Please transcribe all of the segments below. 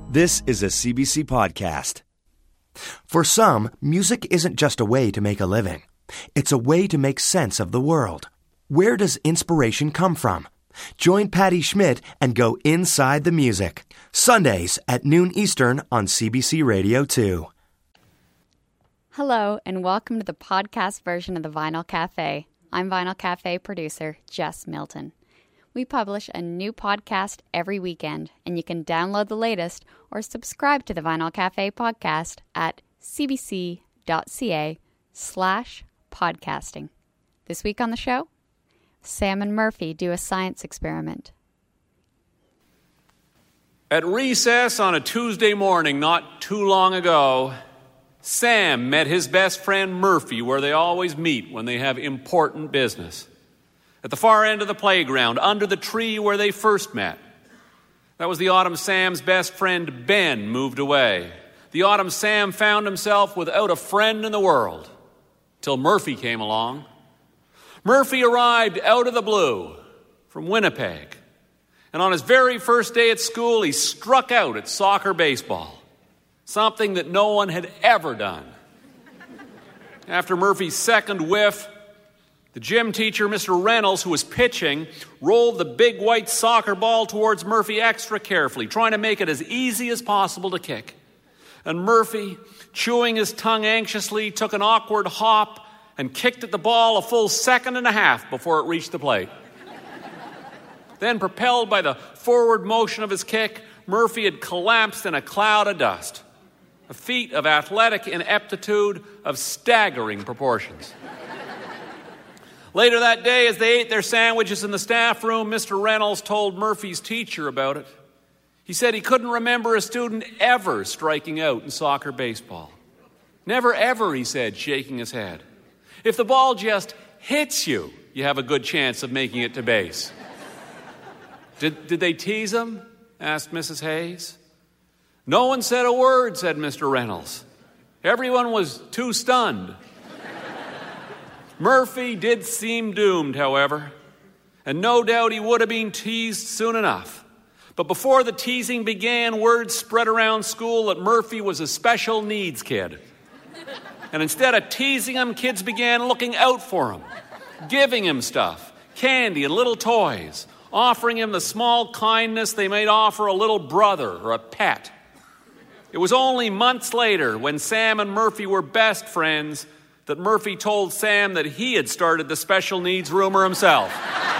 This is a CBC podcast. For some, music isn't just a way to make a living. It's a way to make sense of the world. Where does inspiration come from? Join Patty Schmidt and go inside the music. Sundays at noon Eastern on CBC Radio 2. Hello, and welcome to the podcast version of the Vinyl Cafe. I'm Vinyl Cafe producer Jess Milton. We publish a new podcast every weekend, and you can download the latest or subscribe to the Vinyl Cafe podcast at cbc.ca/podcasting. This week on the show, Sam and Murphy do a science experiment. At recess on a Tuesday morning not too long ago, Sam met his best friend Murphy where they always meet when they have important business. At the far end of the playground, under the tree where they first met. That was the autumn Sam's best friend Ben moved away. The autumn Sam found himself without a friend in the world. Till Murphy came along. Murphy arrived out of the blue from Winnipeg. And on his very first day at school, he struck out at soccer baseball. Something that no one had ever done. After Murphy's second whiff, the gym teacher, Mr. Reynolds, who was pitching, rolled the big white soccer ball towards Murphy extra carefully, trying to make it as easy as possible to kick. And Murphy, chewing his tongue anxiously, took an awkward hop and kicked at the ball a full second and a half before it reached the plate. Then, propelled by the forward motion of his kick, Murphy had collapsed in a cloud of dust. A feat of athletic ineptitude of staggering proportions. Later that day, as they ate their sandwiches in the staff room, Mr. Reynolds told Murphy's teacher about it. He said he couldn't remember a student ever striking out in soccer baseball. Never ever, he said, shaking his head. If the ball just hits you, you have a good chance of making it to base. Did they tease him? Asked Mrs. Hayes. No one said a word, said Mr. Reynolds. Everyone was too stunned. Murphy did seem doomed, however, and no doubt he would have been teased soon enough. But before the teasing began, word spread around school that Murphy was a special needs kid. And instead of teasing him, kids began looking out for him, giving him stuff, candy and little toys, offering him the small kindness they might offer a little brother or a pet. It was only months later, when Sam and Murphy were best friends, that Murphy told Sam that he had started the special needs rumor himself.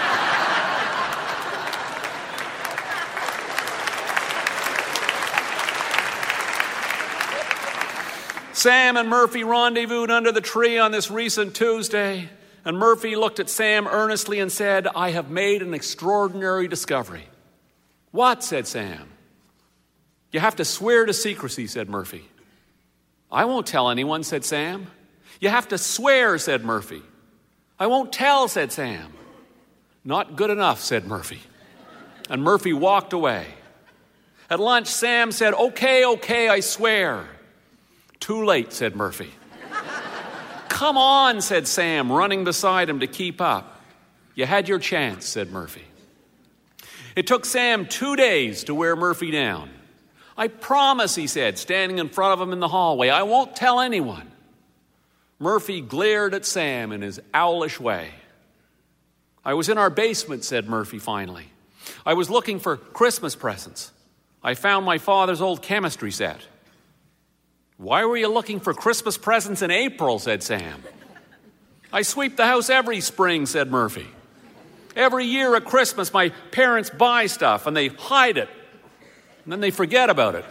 Sam and Murphy rendezvoused under the tree on this recent Tuesday, and Murphy looked at Sam earnestly and said, "I have made an extraordinary discovery." "What?" said Sam. "You have to swear to secrecy," said Murphy. "I won't tell anyone," said Sam. "You have to swear," said Murphy. "I won't tell," said Sam. "Not good enough," said Murphy. And Murphy walked away. At lunch, Sam said, Okay, I swear." "Too late," said Murphy. "Come on," said Sam, running beside him to keep up. "You had your chance," said Murphy. It took Sam 2 days to wear Murphy down. "I promise," he said, standing in front of him in the hallway, "I won't tell anyone." Murphy glared at Sam in his owlish way. "I was in our basement," said Murphy finally. "I was looking for Christmas presents. I found my father's old chemistry set." "Why were you looking for Christmas presents in April?" said Sam. "I sweep the house every spring," said Murphy. "Every year at Christmas, my parents buy stuff and they hide it. And then they forget about it."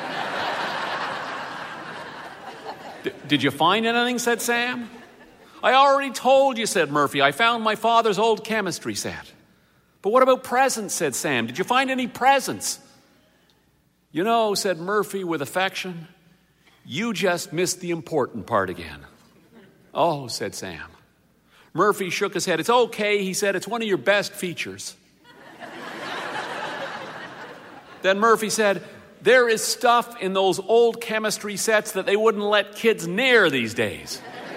"Did you find anything?" said Sam. "I already told you," said Murphy. "I found my father's old chemistry set." "But what about presents?" said Sam. "Did you find any presents?" "You know," said Murphy with affection, "you just missed the important part again." "Oh," said Sam. Murphy shook his head. "It's okay," he said. "It's one of your best features." Then Murphy said, "There is stuff in those old chemistry sets that they wouldn't let kids near these days."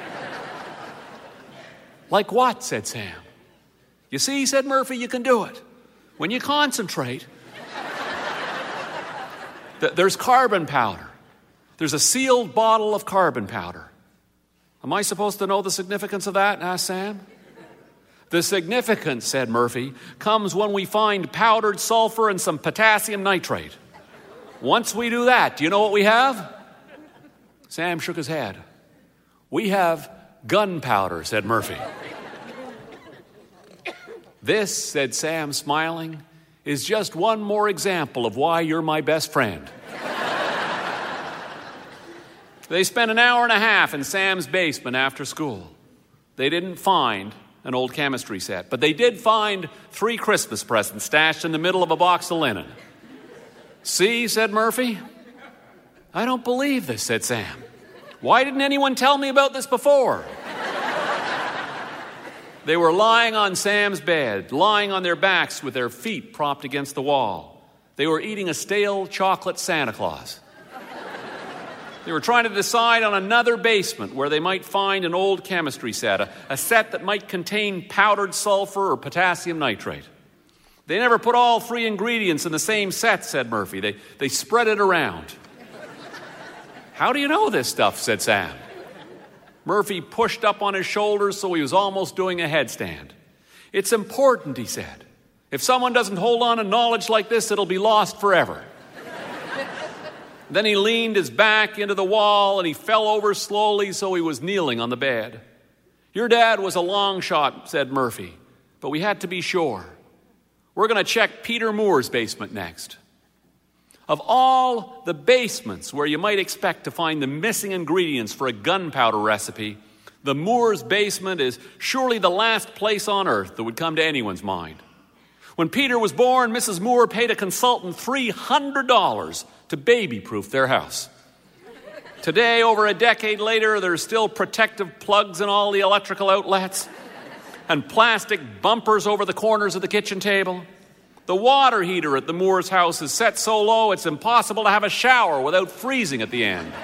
"Like what?" said Sam. "You see," said Murphy, "you can do it. When you concentrate, There's carbon powder. There's a sealed bottle of carbon powder. Am I supposed to know the significance of that? Asked Sam. The significance, said Murphy, comes when we find powdered sulfur and some potassium nitrate. Once we do that, do you know what we have? Sam shook his head. We have gunpowder, said Murphy. This, said Sam, smiling, is just one more example of why you're my best friend. They spent an hour and a half in Sam's basement after school. They didn't find an old chemistry set, but they did find 3 Christmas presents stashed in the middle of a box of linen. See, said Murphy. I don't believe this, said Sam. Why didn't anyone tell me about this before? They were lying on Sam's bed, lying on their backs with their feet propped against the wall. They were eating a stale chocolate Santa Claus. They were trying to decide on another basement where they might find an old chemistry set, a set that might contain powdered sulfur or potassium nitrate. They never put all 3 ingredients in the same set, said Murphy. They spread it around. How do you know this stuff, said Sam. Murphy pushed up on his shoulders so he was almost doing a headstand. It's important, he said. If someone doesn't hold on to knowledge like this, it'll be lost forever. Then he leaned his back into the wall and he fell over slowly so he was kneeling on the bed. Your dad was a long shot, said Murphy, but we had to be sure. We're going to check Peter Moore's basement next. Of all the basements where you might expect to find the missing ingredients for a gunpowder recipe, the Moore's basement is surely the last place on earth that would come to anyone's mind. When Peter was born, Mrs. Moore paid a consultant $300 to baby-proof their house. Today, over a decade later, there's still protective plugs in all the electrical outlets and plastic bumpers over the corners of the kitchen table. The water heater at the Moore's house is set so low it's impossible to have a shower without freezing at the end.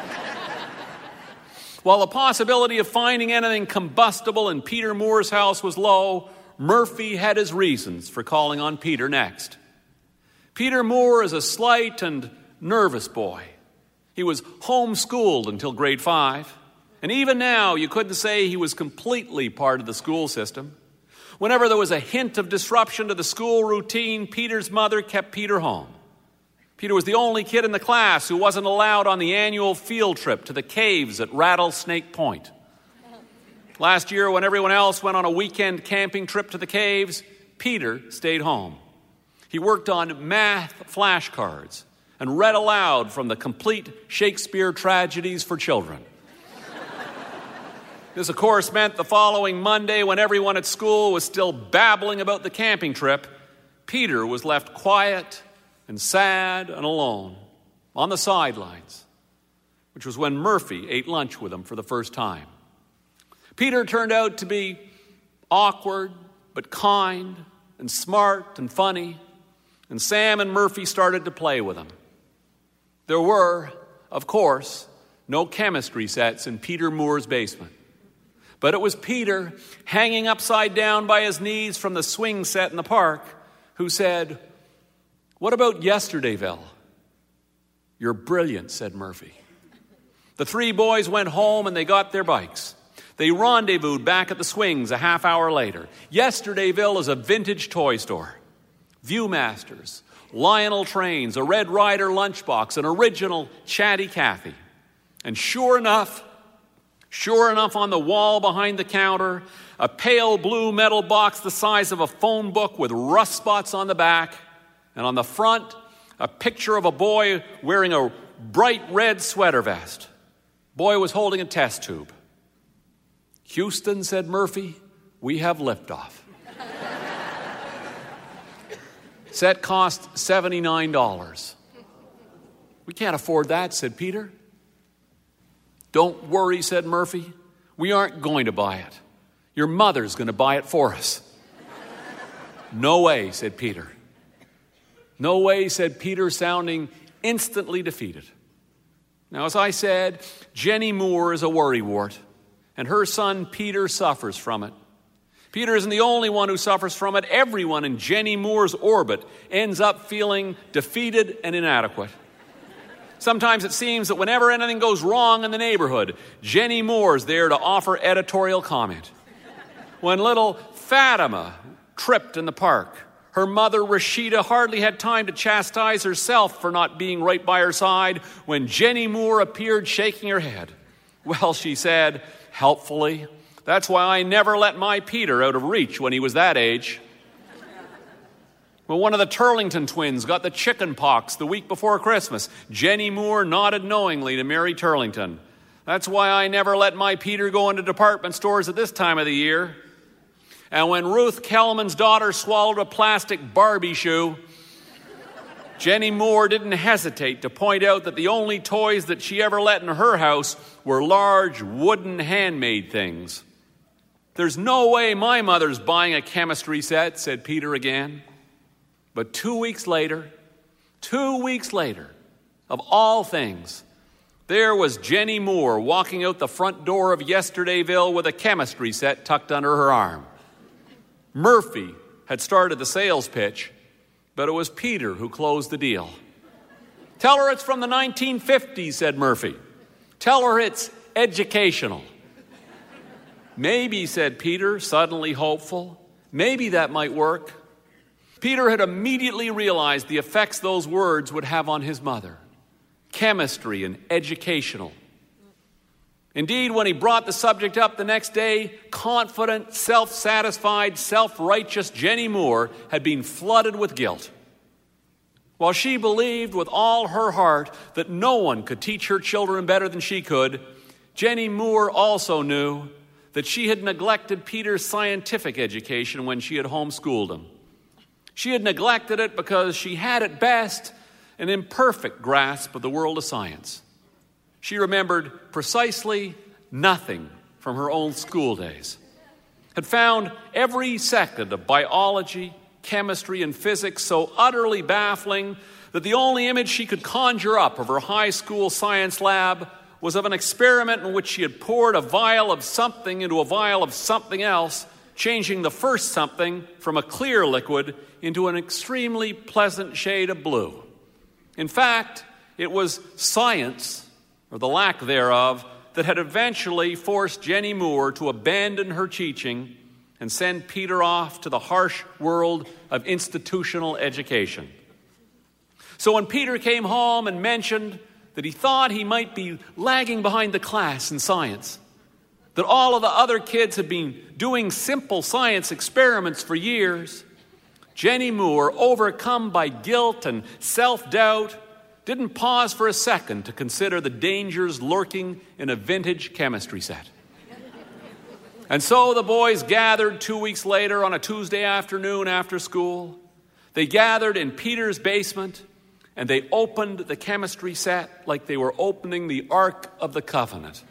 While the possibility of finding anything combustible in Peter Moore's house was low, Murphy had his reasons for calling on Peter next. Peter Moore is a slight and nervous boy. He was homeschooled until grade 5, and even now you couldn't say he was completely part of the school system. Whenever there was a hint of disruption to the school routine, Peter's mother kept Peter home. Peter was the only kid in the class who wasn't allowed on the annual field trip to the caves at Rattlesnake Point. Last year, when everyone else went on a weekend camping trip to the caves, Peter stayed home. He worked on math flashcards and read aloud from the complete Shakespeare tragedies for children. This, of course, meant the following Monday, when everyone at school was still babbling about the camping trip, Peter was left quiet and sad and alone on the sidelines, which was when Murphy ate lunch with him for the first time. Peter turned out to be awkward but kind and smart and funny, and Sam and Murphy started to play with him. There were, of course, no chemistry sets in Peter Moore's basement. But it was Peter, hanging upside down by his knees from the swing set in the park, who said, "What about Yesterdayville?" "You're brilliant," said Murphy. The 3 boys went home and they got their bikes. They rendezvoused back at the swings a half hour later. Yesterdayville is a vintage toy store. Viewmasters, Lionel trains, a Red Ryder lunchbox, an original Chatty Cathy. And sure enough, on the wall behind the counter, a pale blue metal box the size of a phone book with rust spots on the back, and on the front, a picture of a boy wearing a bright red sweater vest. Boy was holding a test tube. "Houston," said Murphy, "we have liftoff." Set cost $79. "We can't afford that," said Peter. "Don't worry," said Murphy. "We aren't going to buy it. Your mother's going to buy it for us." "No way," said Peter. "No way," said Peter, sounding instantly defeated. Now, as I said, Jenny Moore is a worrywart, and her son Peter suffers from it. Peter isn't the only one who suffers from it. Everyone in Jenny Moore's orbit ends up feeling defeated and inadequate. Sometimes it seems that whenever anything goes wrong in the neighborhood, Jenny Moore's there to offer editorial comment. When little Fatima tripped in the park, her mother Rashida hardly had time to chastise herself for not being right by her side when Jenny Moore appeared shaking her head. Well, she said, helpfully, that's why I never let my Peter out of reach when he was that age. When one of the Turlington twins got the chicken pox the week before Christmas, Jenny Moore nodded knowingly to Mary Turlington. That's why I never let my Peter go into department stores at this time of the year. And when Ruth Kelman's daughter swallowed a plastic Barbie shoe, Jenny Moore didn't hesitate to point out that the only toys that she ever let in her house were large wooden handmade things. There's no way my mother's buying a chemistry set, said Peter again. But 2 weeks later, of all things, there was Jenny Moore walking out the front door of Yesterdayville with a chemistry set tucked under her arm. Murphy had started the sales pitch, but it was Peter who closed the deal. Tell her it's from the 1950s, said Murphy. Tell her it's educational. Maybe, said Peter, suddenly hopeful. Maybe that might work. Peter had immediately realized the effects those words would have on his mother. Chemistry and educational. Indeed, when he brought the subject up the next day, confident, self-satisfied, self-righteous Jenny Moore had been flooded with guilt. While she believed with all her heart that no one could teach her children better than she could, Jenny Moore also knew that she had neglected Peter's scientific education when she had homeschooled him. She had neglected it because she had at best an imperfect grasp of the world of science. She remembered precisely nothing from her own school days, had found every second of biology, chemistry, and physics so utterly baffling that the only image she could conjure up of her high school science lab was of an experiment in which she had poured a vial of something into a vial of something else, changing the first something from a clear liquid into an extremely pleasant shade of blue. In fact, it was science, or the lack thereof, that had eventually forced Jenny Moore to abandon her teaching and send Peter off to the harsh world of institutional education. So when Peter came home and mentioned that he thought he might be lagging behind the class in science, that all of the other kids had been doing simple science experiments for years, Jenny Moore, overcome by guilt and self-doubt, didn't pause for a second to consider the dangers lurking in a vintage chemistry set. And so the boys gathered 2 weeks later on a Tuesday afternoon after school. They gathered in Peter's basement, and they opened the chemistry set like they were opening the Ark of the Covenant.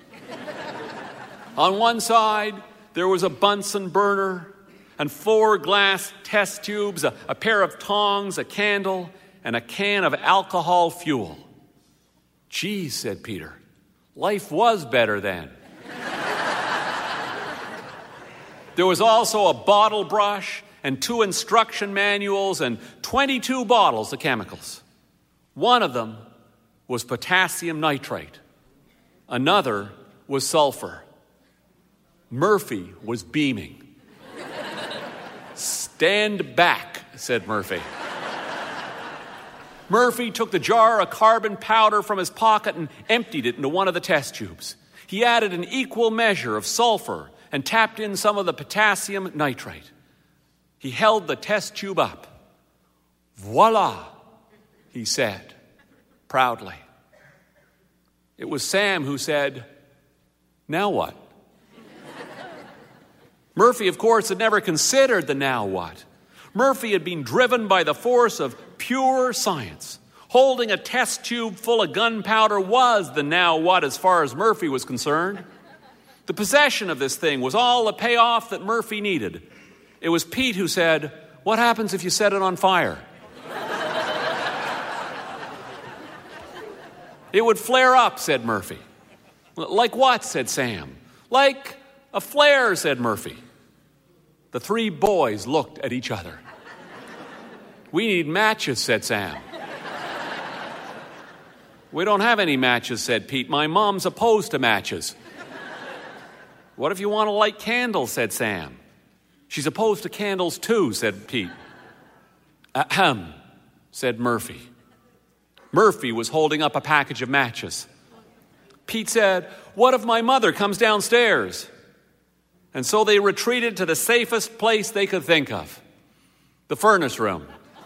On one side, there was a Bunsen burner and 4 glass test tubes, a pair of tongs, a candle, and a can of alcohol fuel. Geez, said Peter, life was better then. There was also a bottle brush and 2 instruction manuals and 22 bottles of chemicals. One of them was potassium nitrate. Another was sulfur. Murphy was beaming. Stand back, said Murphy. Murphy took the jar of carbon powder from his pocket and emptied it into one of the test tubes. He added an equal measure of sulfur and tapped in some of the potassium nitrate. He held the test tube up. Voila, he said proudly. It was Sam who said, now what? Murphy, of course, had never considered the now what. Murphy had been driven by the force of pure science. Holding a test tube full of gunpowder was the now what as far as Murphy was concerned. The possession of this thing was all the payoff that Murphy needed. It was Pete who said, what happens if you set it on fire? It would flare up, said Murphy. Like what, said Sam. Like a flare, said Murphy. The 3 boys looked at each other. We need matches, said Sam. "We don't have any matches," said Pete. "My mom's opposed to matches." "What if you want to light candles?" said Sam. "She's opposed to candles too," said Pete. "Ahem," said Murphy. Murphy was holding up a package of matches. Pete said, "What if my mother comes downstairs?" And so they retreated to the safest place they could think of, the furnace room.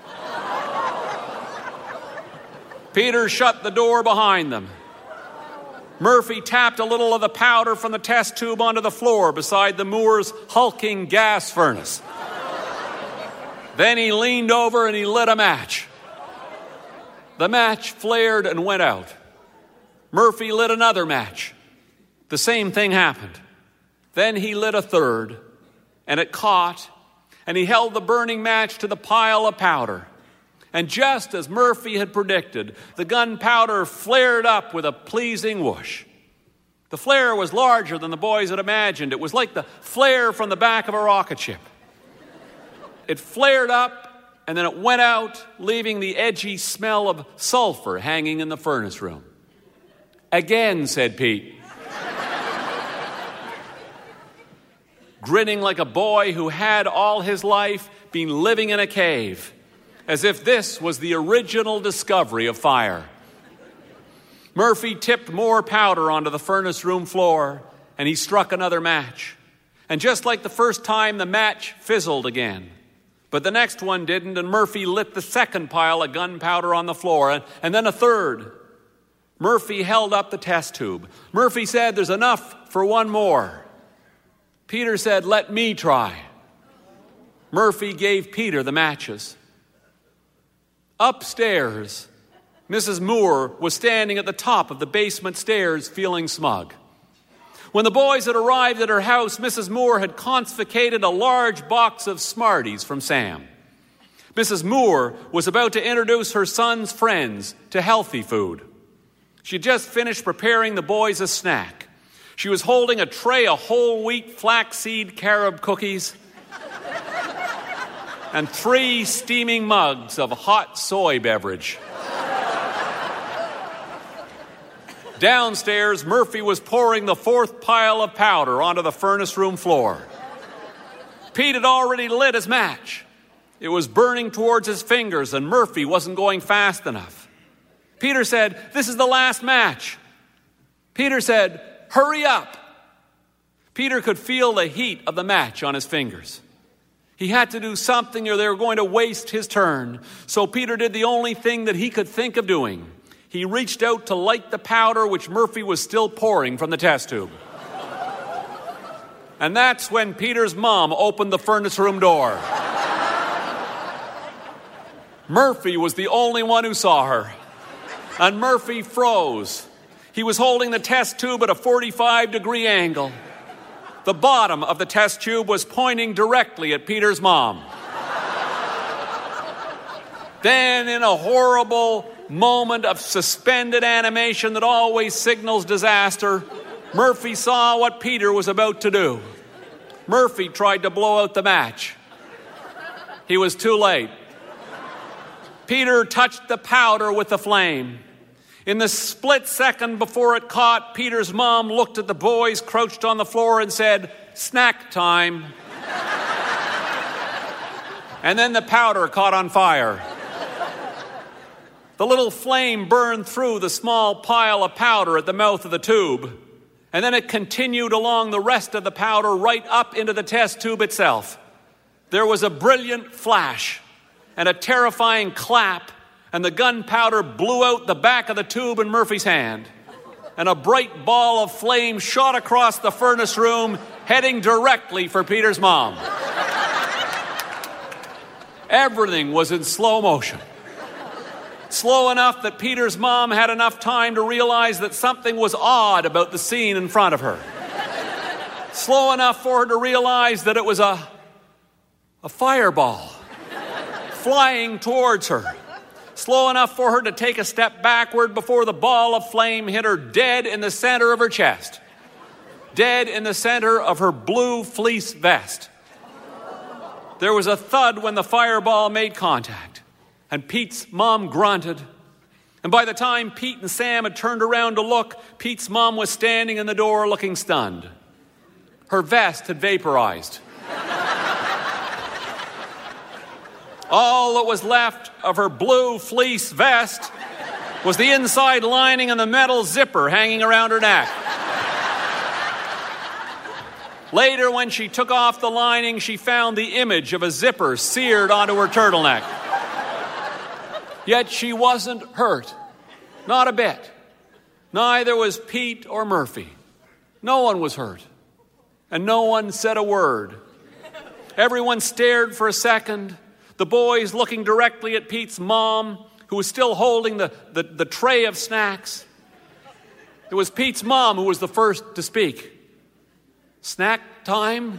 Peter shut the door behind them. Murphy tapped a little of the powder from the test tube onto the floor beside the Moore's hulking gas furnace. Then he leaned over and he lit a match. The match flared and went out. Murphy lit another match. The same thing happened. Then he lit a third, and it caught, and he held the burning match to the pile of powder. And just as Murphy had predicted, the gunpowder flared up with a pleasing whoosh. The flare was larger than the boys had imagined. It was like the flare from the back of a rocket ship. It flared up, and then it went out, leaving the edgy smell of sulfur hanging in the furnace room. "Again," said Pete, grinning like a boy who had all his life been living in a cave, as if this was the original discovery of fire. Murphy tipped more powder onto the furnace room floor, and he struck another match. And just like the first time, the match fizzled again. But the next one didn't, and Murphy lit the second pile of gunpowder on the floor, and then a third. Murphy held up the test tube. Murphy said, "There's enough for one more." Peter said, "Let me try." Murphy gave Peter the matches. Upstairs, Mrs. Moore was standing at the top of the basement stairs feeling smug. When the boys had arrived at her house, Mrs. Moore had confiscated a large box of Smarties from Sam. Mrs. Moore was about to introduce her son's friends to healthy food. She had just finished preparing the boys a snack. She was holding a tray of whole wheat flaxseed carob cookies and 3 steaming mugs of hot soy beverage. Downstairs, Murphy was pouring the 4th pile of powder onto the furnace room floor. Pete had already lit his match. It was burning towards his fingers, and Murphy wasn't going fast enough. Peter said, "This is the last match." Peter said, "Hurry up." Peter could feel the heat of the match on his fingers. He had to do something or they were going to waste his turn. So Peter did the only thing that he could think of doing. He reached out to light the powder which Murphy was still pouring from the test tube. And that's when Peter's mom opened the furnace room door. Murphy was the only one who saw her. And Murphy froze. He was holding the test tube at a 45-degree angle. The bottom of the test tube was pointing directly at Peter's mom. Then, in a horrible moment of suspended animation that always signals disaster, Murphy saw what Peter was about to do. Murphy tried to blow out the match. He was too late. Peter touched the powder with the flame. In the split second before it caught, Peter's mom looked at the boys crouched on the floor and said, "Snack time." And then the powder caught on fire. The little flame burned through the small pile of powder at the mouth of the tube, and then it continued along the rest of the powder right up into the test tube itself. There was a brilliant flash and a terrifying clap, and the gunpowder blew out the back of the tube in Murphy's hand. And a bright ball of flame shot across the furnace room, heading directly for Peter's mom. Everything was in slow motion. Slow enough that Peter's mom had enough time to realize that something was odd about the scene in front of her. Slow enough for her to realize that it was a fireball flying towards her. Slow enough for her to take a step backward before the ball of flame hit her dead in the center of her chest. Dead in the center of her blue fleece vest. There was a thud when the fireball made contact, and Pete's mom grunted, And by the time Pete and Sam had turned around to look, Pete's mom was standing in the door looking stunned. Her vest had vaporized. All that was left of her blue fleece vest was the inside lining and the metal zipper hanging around her neck. Later, when she took off the lining, she found the image of a zipper seared onto her turtleneck. Yet she wasn't hurt. Not a bit. Neither was Pete or Murphy. No one was hurt. And no one said a word. Everyone stared for a second, the boys looking directly at Pete's mom, who was still holding the tray of snacks. It was Pete's mom who was the first to speak. "Snack time?"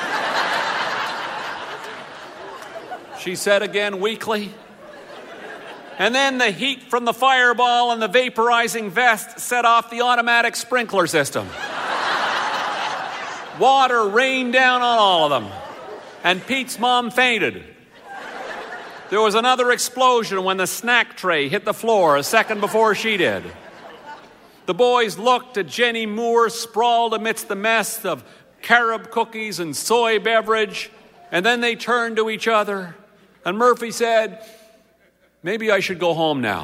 she said again weakly. And then the heat from the fireball and the vaporizing vest set off the automatic sprinkler system. Water rained down on all of them, and Pete's mom fainted. There was another explosion when the snack tray hit the floor a second before she did. The boys looked at Jenny Moore sprawled amidst the mess of carob cookies and soy beverage, and then they turned to each other, and Murphy said, "Maybe I should go home now."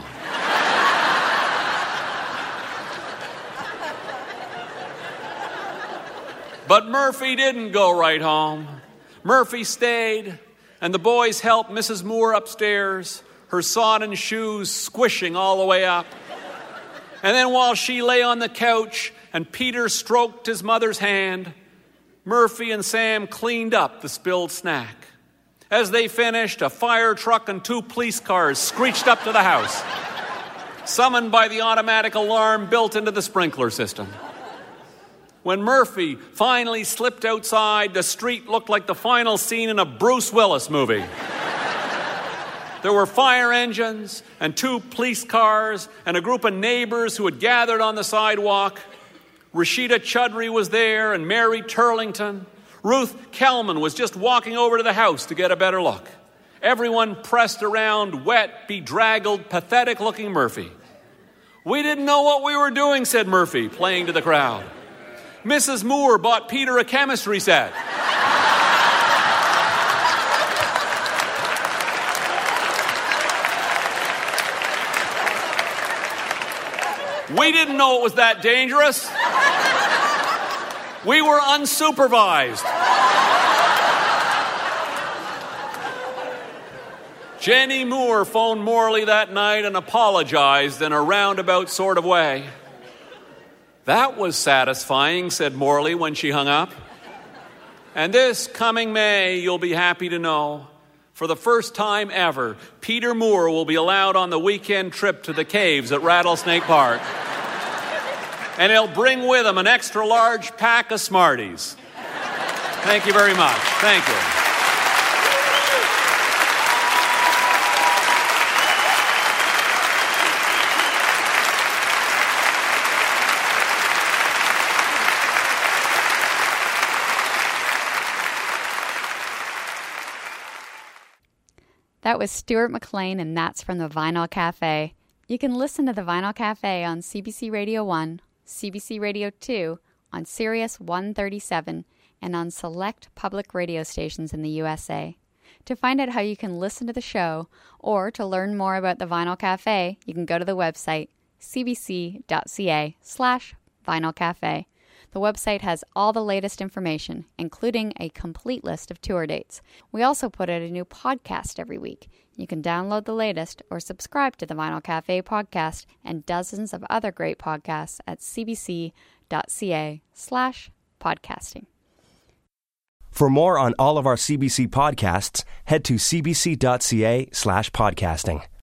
But Murphy didn't go right home. Murphy stayed, and the boys helped Mrs. Moore upstairs, her sodden shoes squishing all the way up. And then while she lay on the couch and Peter stroked his mother's hand, Murphy and Sam cleaned up the spilled snack. As they finished, a fire truck and 2 police cars screeched up to the house, summoned by the automatic alarm built into the sprinkler system. When Murphy finally slipped outside, the street looked like the final scene in a Bruce Willis movie. There were fire engines and 2 police cars and a group of neighbors who had gathered on the sidewalk. Rashida Chudry was there and Mary Turlington. Ruth Kellman was just walking over to the house to get a better look. Everyone pressed around wet, bedraggled, pathetic-looking Murphy. "We didn't know what we were doing," said Murphy, playing to the crowd. "Mrs. Moore bought Peter a chemistry set." "We didn't know it was that dangerous. We were unsupervised." Jenny Moore phoned Morley that night and apologized in a roundabout sort of way. "That was satisfying," said Morley when she hung up. "And this coming May, you'll be happy to know, for the first time ever, Peter Moore will be allowed on the weekend trip to the caves at Rattlesnake Park. And he'll bring with him an extra large pack of Smarties." Thank you very much. Thank you. That was Stuart McLean, and that's from the Vinyl Cafe. You can listen to the Vinyl Cafe on CBC Radio 1, CBC Radio 2, on Sirius 137, and on select public radio stations in the USA. To find out how you can listen to the show, or to learn more about the Vinyl Cafe, you can go to the website cbc.ca/Vinyl Cafe. The website has all the latest information, including a complete list of tour dates. We also put out a new podcast every week. You can download the latest or subscribe to the Vinyl Cafe podcast and dozens of other great podcasts at cbc.ca/podcasting. For more on all of our CBC podcasts, head to cbc.ca/podcasting.